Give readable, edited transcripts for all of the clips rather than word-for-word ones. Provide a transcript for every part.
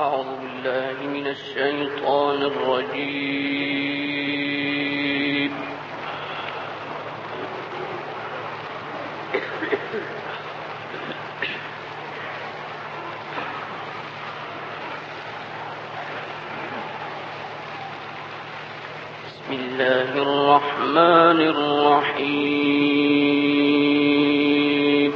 أعوذ بالله من الشيطان الرجيم. بسم الله الرحمن الرحيم.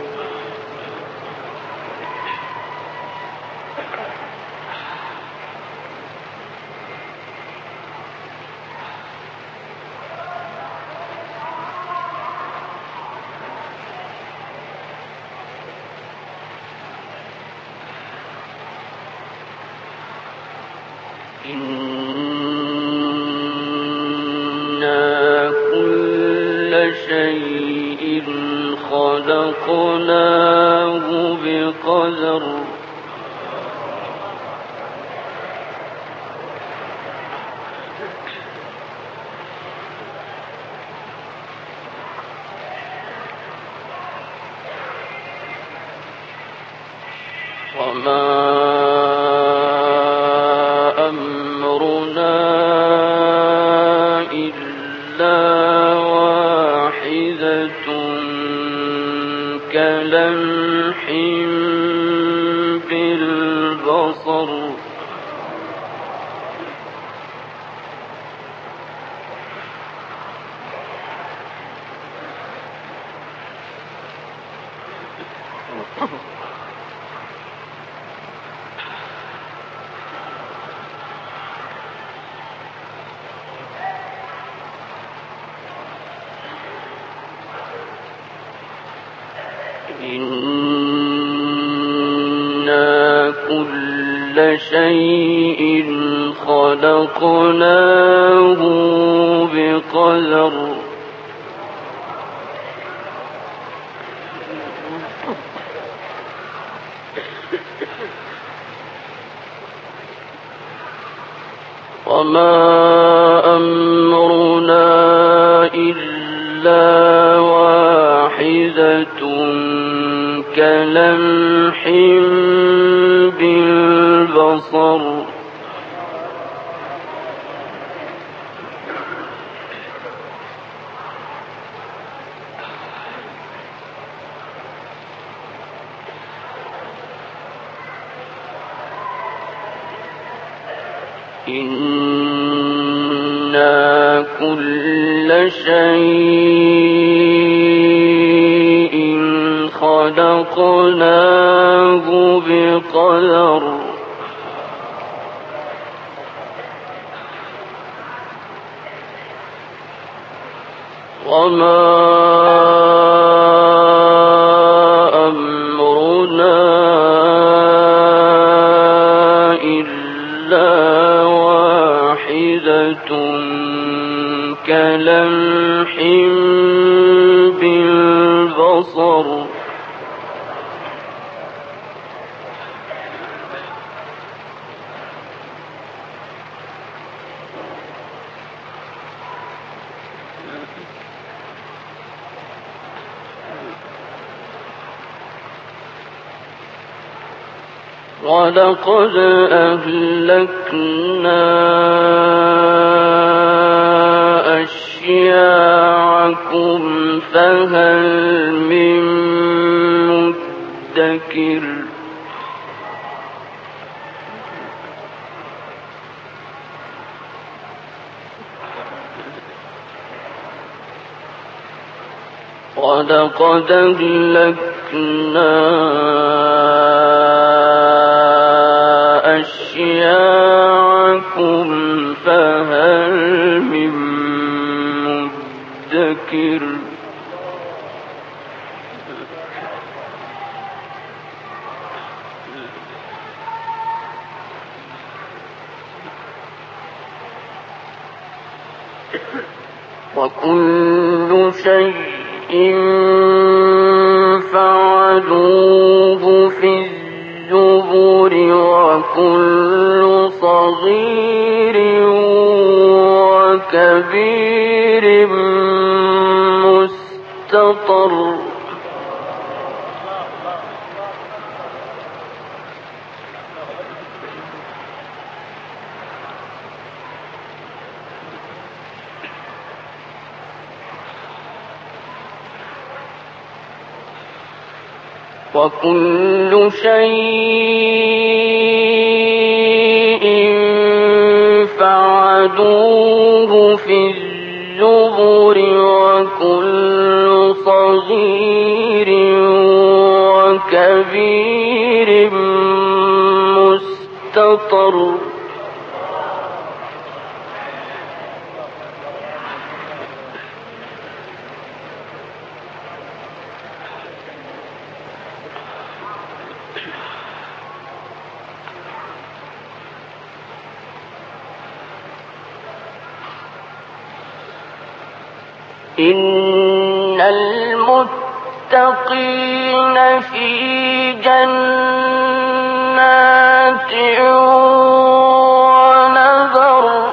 إنا كل شيء خلقناه بقدر. وما أمرنا إلا واحدة كلمح بالبصر. إنا كل شيء خلقناه بقدر. وما أمرنا إلا واحدة كلمح بالبصر. إنا كل شيء خلقناه بقدر. وما أمرنا إلا واحدة كلمح بالبصر. ولقد أهلكنا أشياعكم فهل من مدكر. ولقد أهلكنا أشياعكم فهل من مدكر. وكل شيء فعلوه في الزبر وكل صغير وكبير مستطر. وكل شيء فعلوه في الزبر وكل صغير وكبير مستطر إن المتقين في جنات ونذر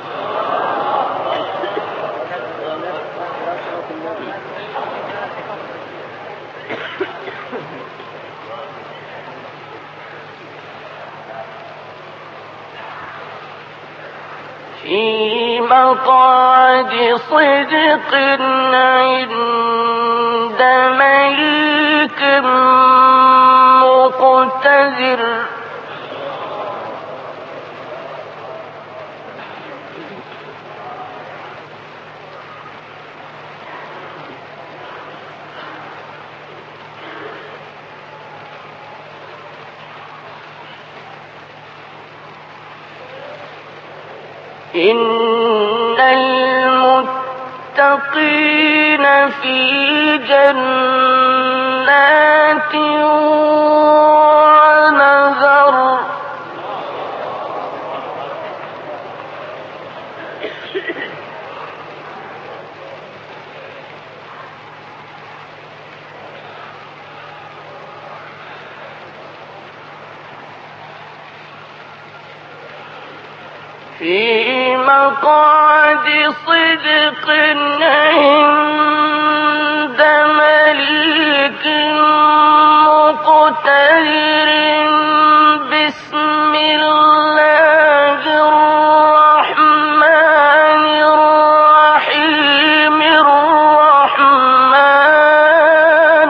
في مقعد صدق عند مليك مقتدر إن المتقين في جنات ونذر في مقعد صدق عند مليك مقتدر بسم الله الرحمن الرحيم الرحمن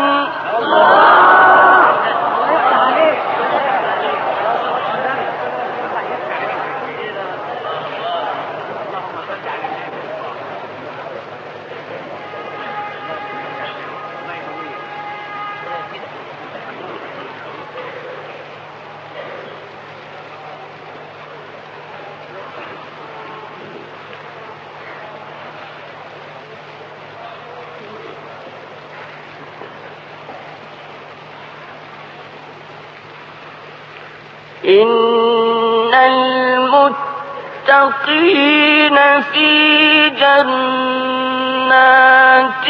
إن المتقين في جنات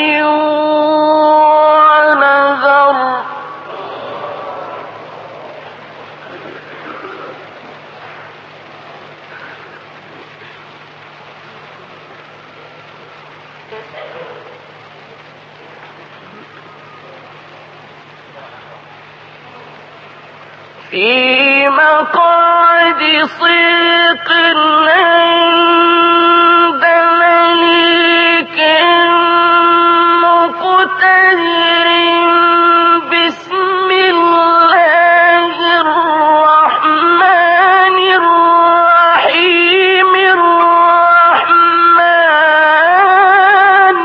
ونذر في مقعد صدق عند مليك مقتدر بسم الله الرحمن الرحيم الرحمن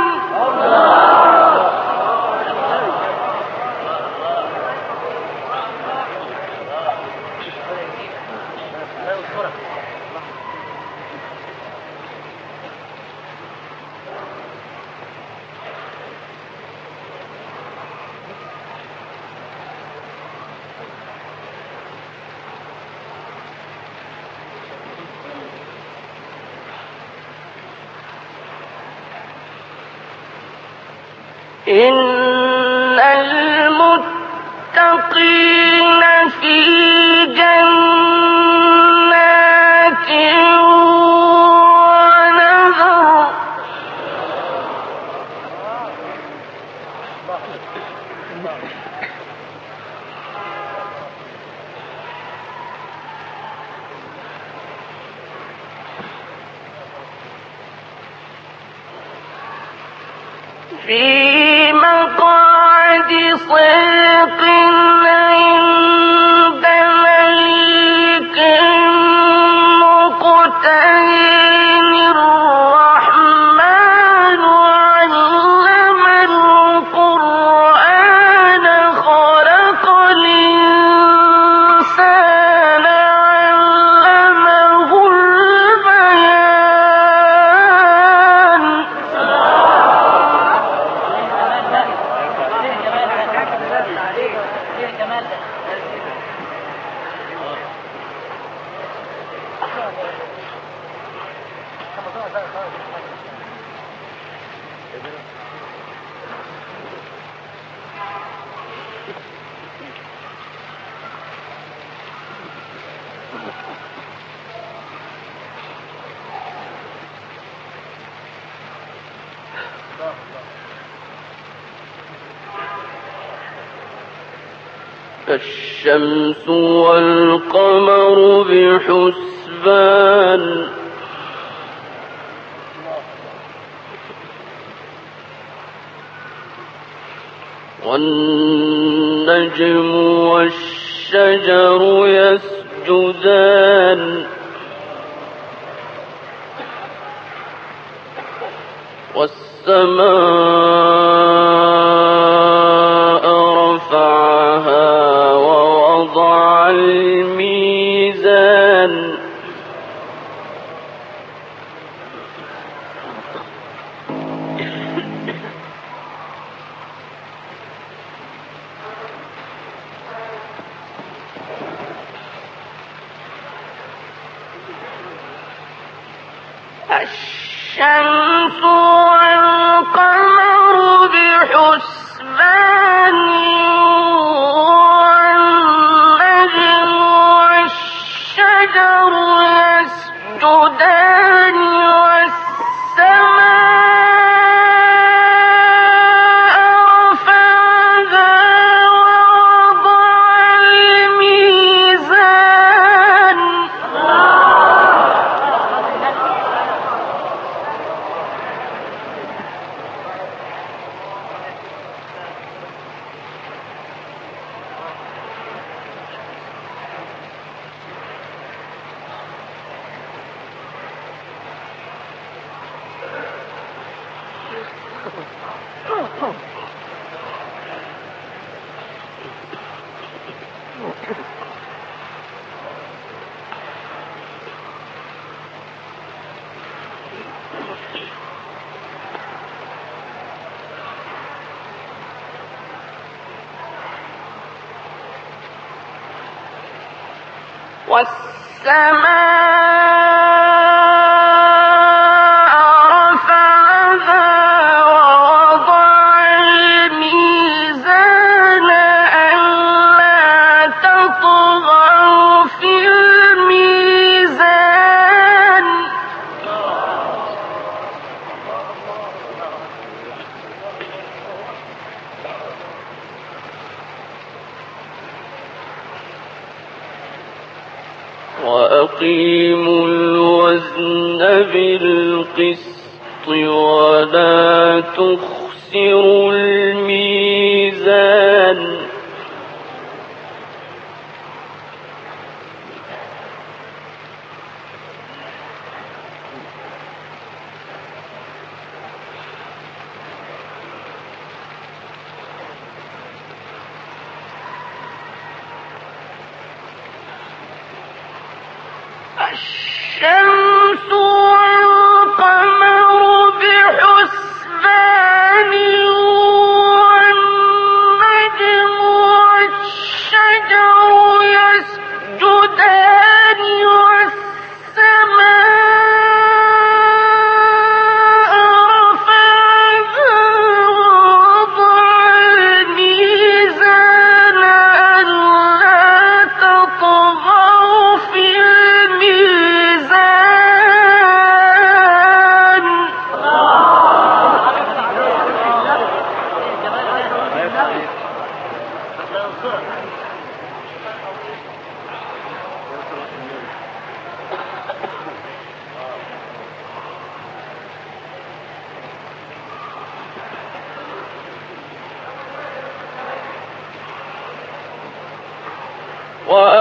إن المتقين في جنات ونذر في مقعد صدق عند مليك مقتدر الرحمن علم القرآن خلق الإنسان علمه البيان الشمس والقمر بحسبان والنجم والشجر يسجدان والسماء رفعها ووضع الميزان الشمس والقمر بحسبان والنجم والشجر يسجدان والسماء رفعها ووضع الميزان والسماء رفعها ووضع الميزان ألا تطغوا في الميزان وأقيموا الوزن بالقسط ولا تخسروا الميزان الشمس والقمر بحسبان والنجم والشجر يسجدان والسماء رفعها ووضع الميزان ألا تطغوا في الميزان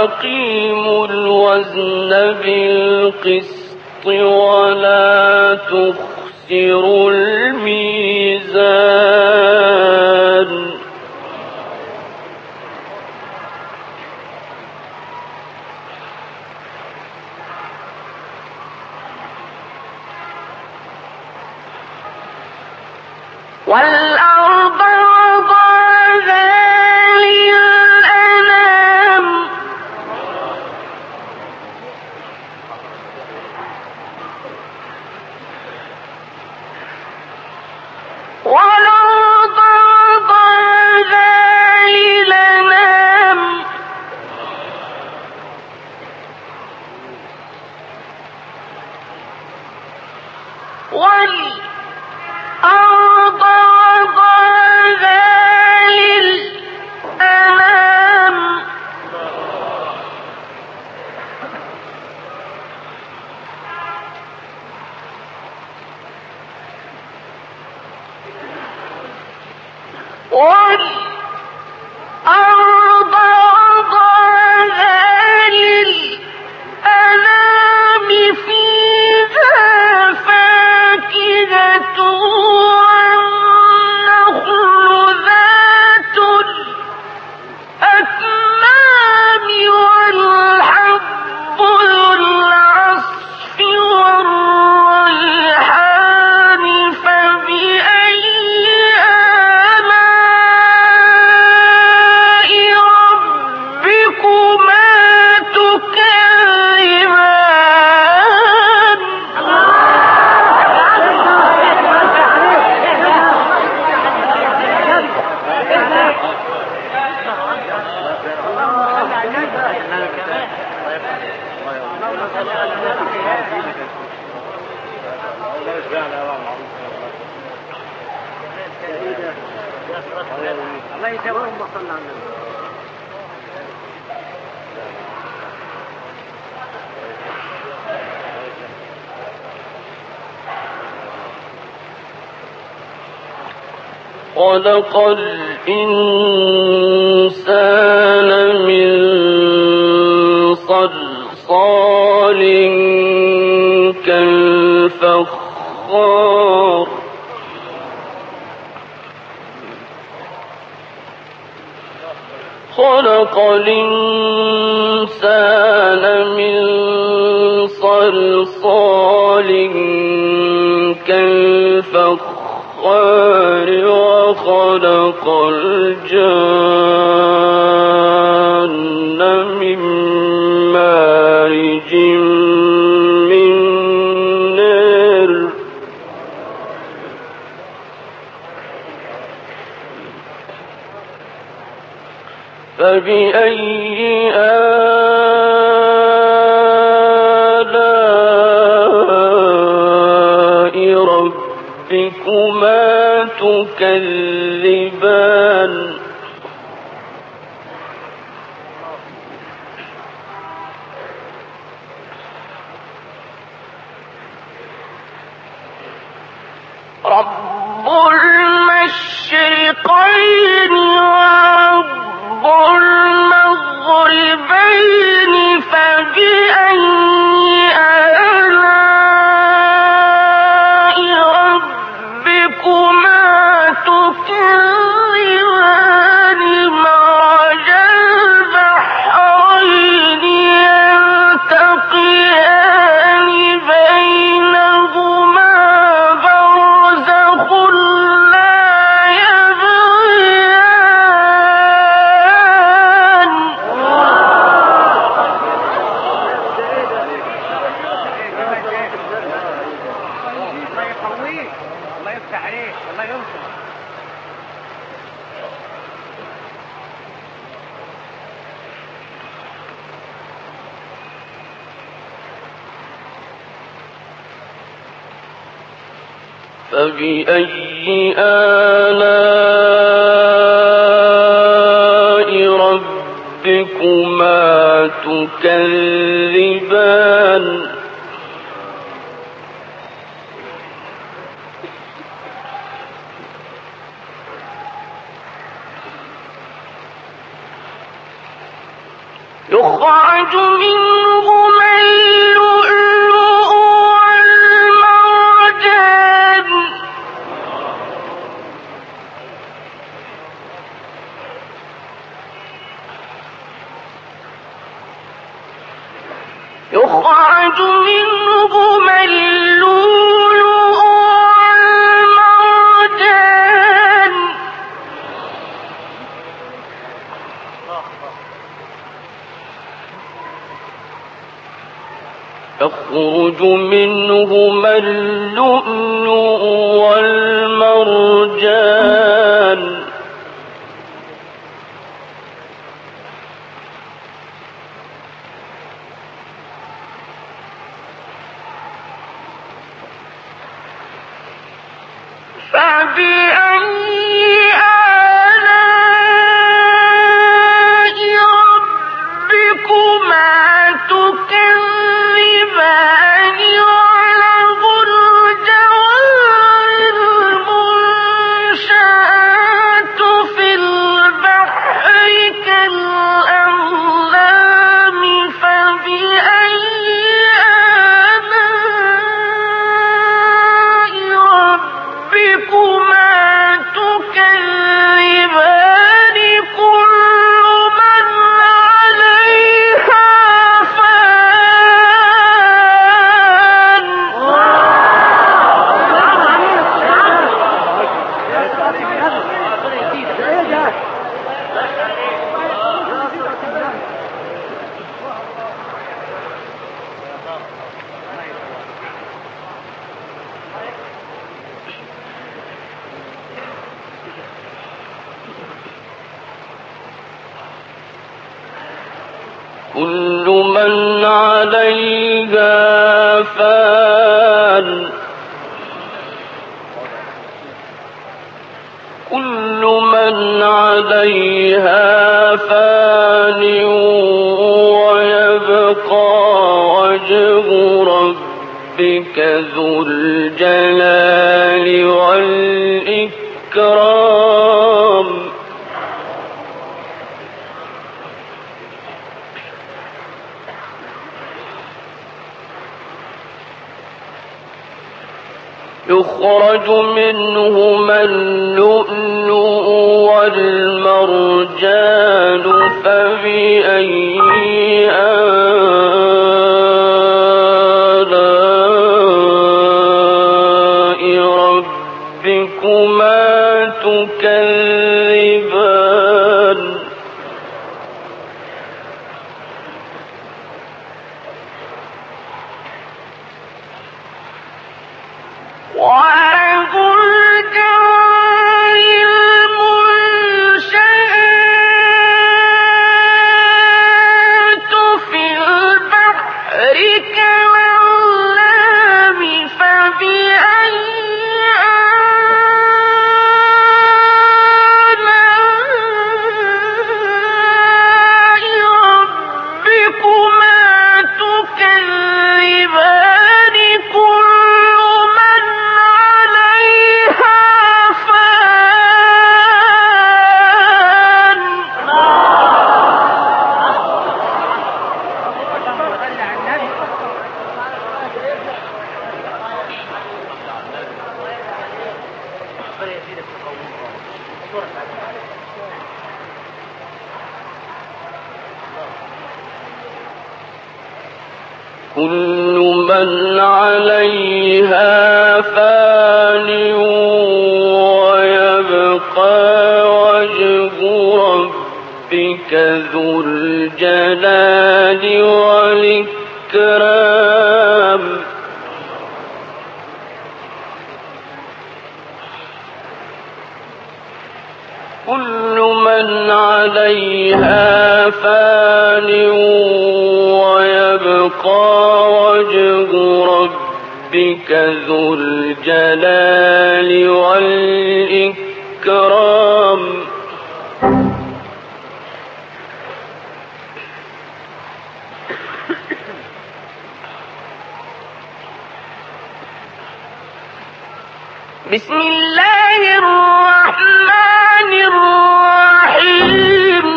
وأقيموا الوزن بالقسط ولا تخسروا الميزان والأرض وضعها للأنام والأرض وضعها للأنام والأرض وضعها للأنام والأرض وضعها للأنام فيها فاكهة والنخل ذات الأكمام والحب ذو العصف والريحان فبأي آلاء ربكما تكذبان الله يسويهم وصلنا عنه. خلق الإنسان من صلصال كالفخار خلق الإنسان من صلصال كالفخار وخلق الجان من مارج من نار فبأي آلاء ربكما تكذبان رب المشرقين ورب المغربين فبأي آلاء ربكما تكذبان مرج البحرين يلتقيان بينهما برزخ لا يبغيان الله يقويه، الله يفتح عليه، الله ينصر. فبأي آلاء ربكما تكذبان يخرج يخرج منهما اللؤلؤ والمرجان يخرج منهما اللؤلؤ والمرجان فبأي آلاء ربكما تكذبان وله الجوار المنشآت في البحر كالأعلام فبأي ربكما تكذبان كل من عليها فان كل من عليها فان كل من عليها فان ويبقى وجه ربك ذو الجلال والإكرام يخرج منهما اللؤلؤ والمرجان فبأي آلاء ربكما تكذبان وله الجوار المنشآت في البحر كالأعلام فبأي آلاء ربكما تكذبان كل من عليها فان كل من عليها فان ويبقى وجه ربك ذو الجلال والإكرام كل من عليها فان ويبقى وجه ربك ذو الجلال والإكرام بسم الله الرحمن الرحيم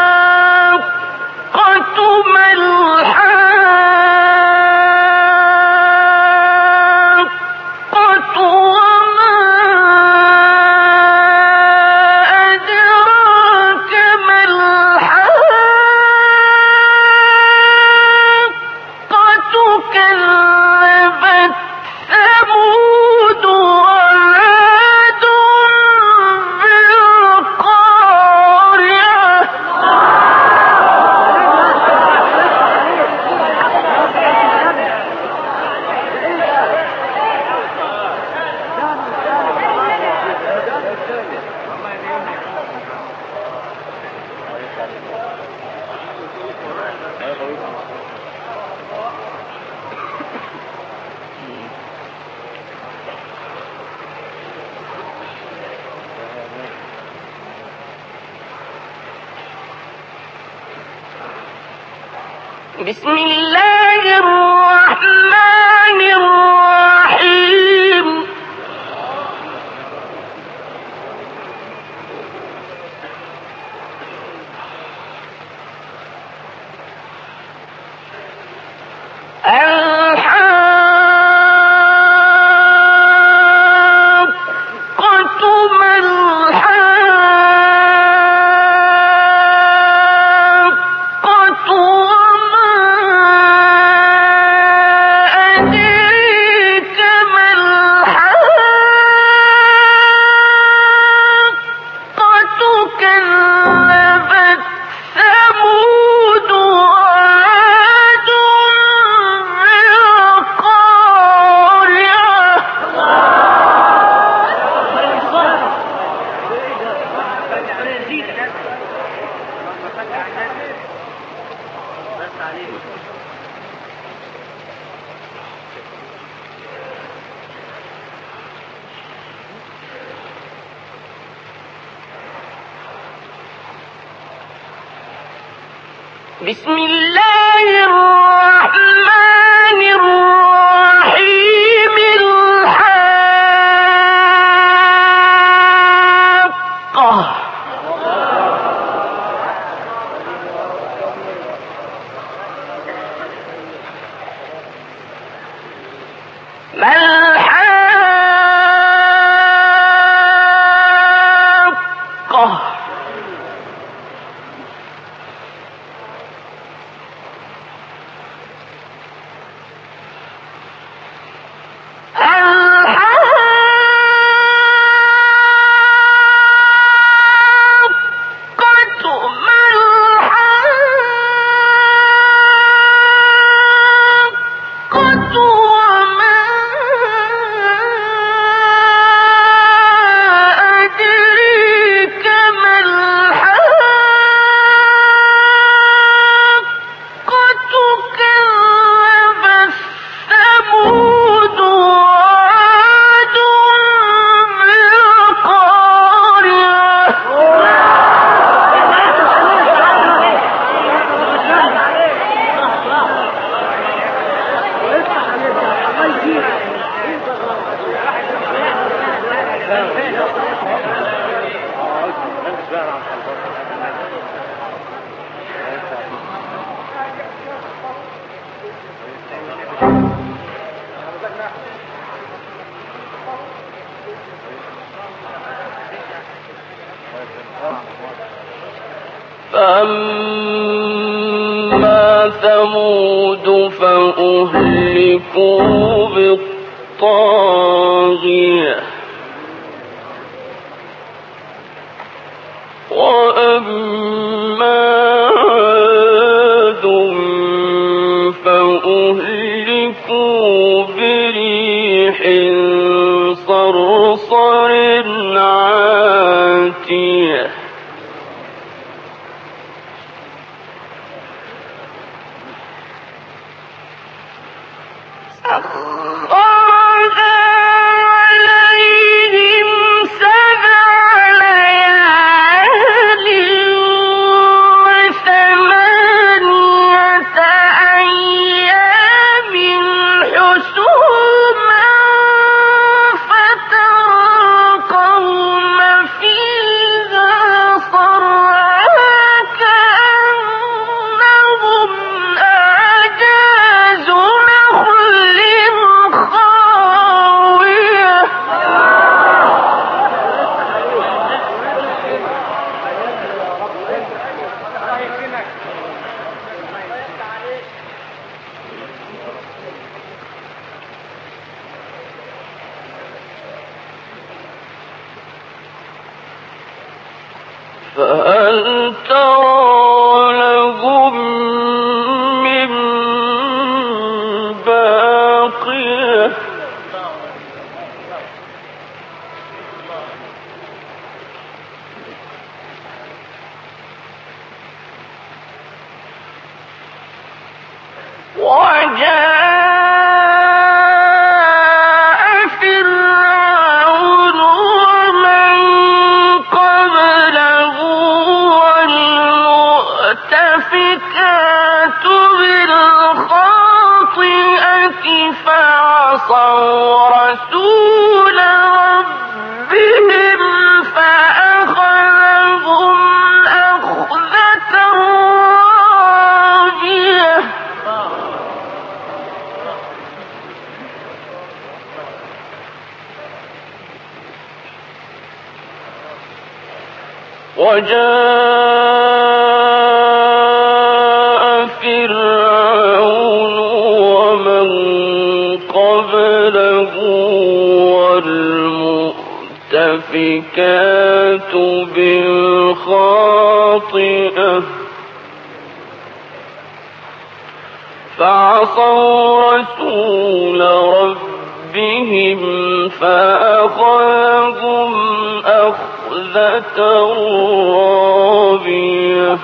الحاقة ما الحاقة بسم الله الرحمن الرحيم بسم الله الرحمن الرحيم الحاقة ما الحاقة فأما ثمود فأهلكوا بالطاغية وأما عاد فأهلكوا بريح صرصر عاتية فهل ترى لهم من باقية فرعون ومن قبله فعصوا رسول ربهم فأخذهم أخذة رابية وجاء فرعون ومن قبله والمؤتفكات بالخاطئة فعصوا رسول ربهم فأخذهم أخذة رابية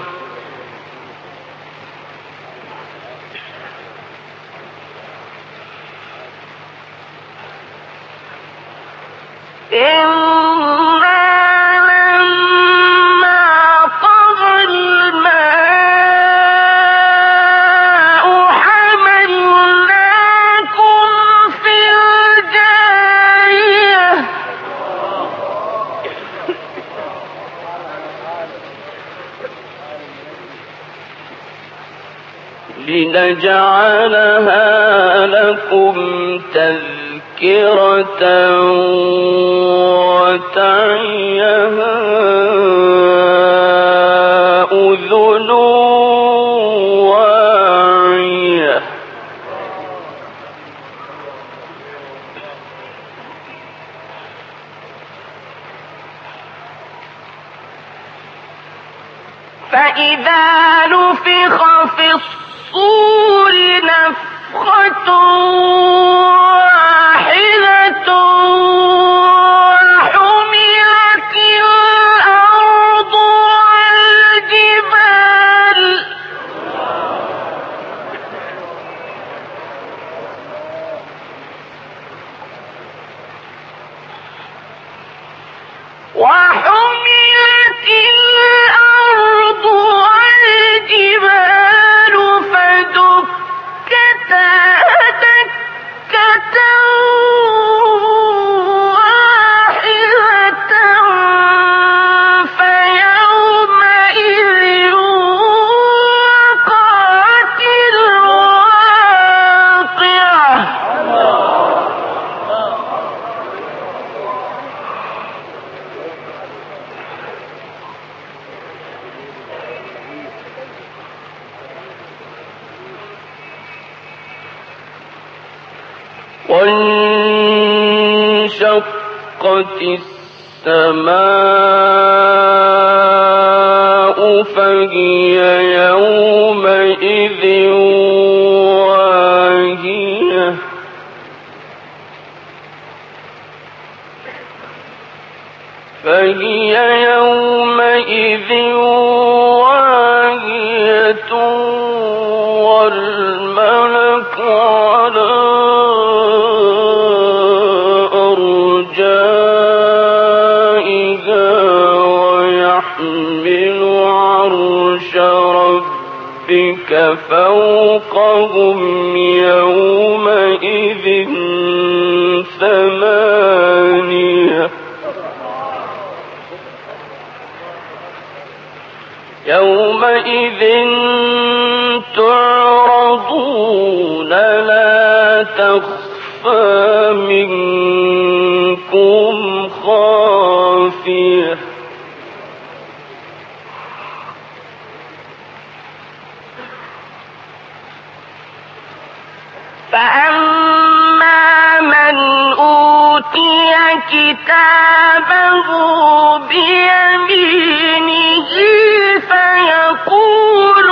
لنجعلها لكم تذكرة وتعيها أذن واعية فإذا نفخ في الصور نفخة واحدة وحملت الأرض والجبال فدكتا دكة واحدة فيومئذ وقعت الواقعة وانشقت السماء فهي يومئذ واهية فهي يومئذ واهية والملك على أرجائها ويحمل عرش ربك فوقهم يومئذ ثمانية يومئذ تعرضون لا تخفى منكم خافية فأما من أوتي كتابه بيمينه فيقول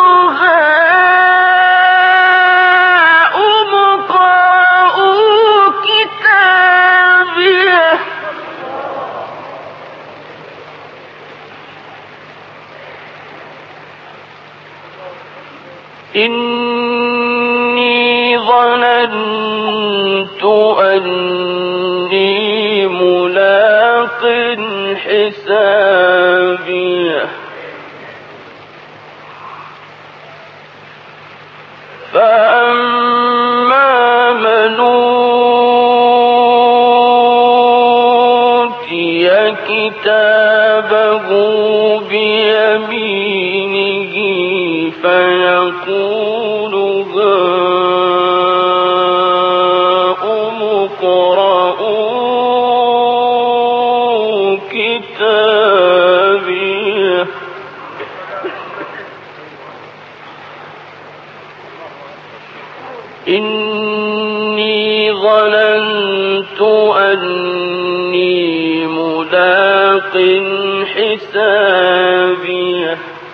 هاؤم اقرءوا كتابيه إني ظننت أني ملاق حسابيه فأما من كتابه بيمينه فيقول هاؤم اقرءوا كتابيه إني ظننت أني ملاق حسابيه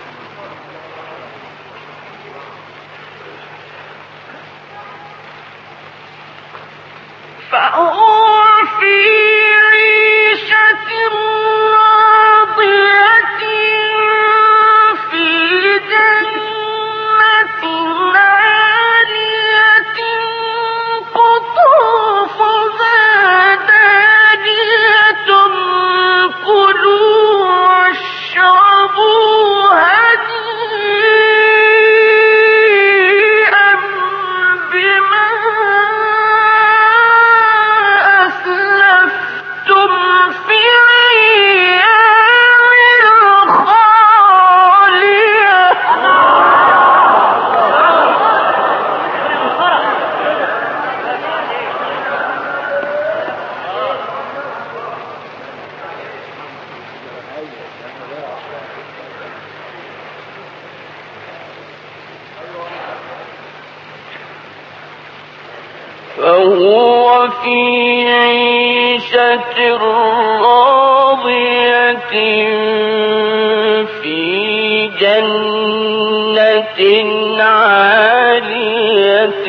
فهو في عيشة راضية في جنة عالية قطوفها دانية كلوا واشربوا هنيئا بما أسلفتم في الأيام الخالية فهو في عيشة راضية في جنة عالية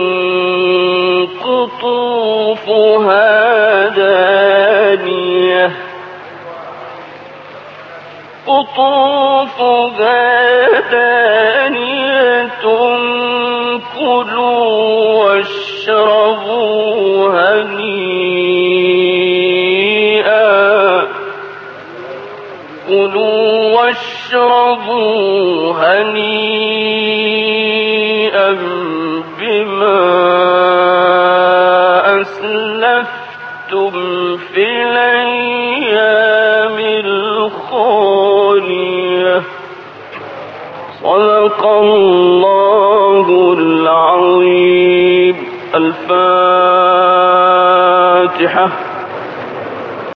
قطوفها دانية كلوا واشربوا هنيئا بما أسلفتم في الأيام الخالية صدق الله العظيم. الفاتحة.